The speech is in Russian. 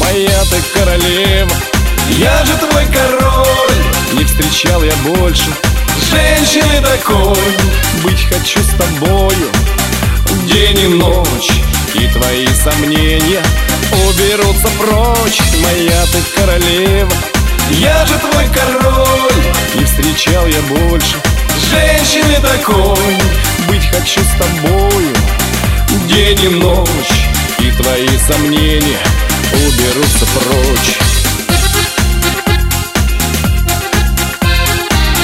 моя ты королева. Я же твой король, не встречал я больше женщины такой. Быть хочу с тобою день и ночь, и твои сомнения уберутся прочь. Моя ты королева, я же твой король, не встречал я больше женщины такой. Быть хочу с тобою день и ночь, и твои сомнения уберутся прочь.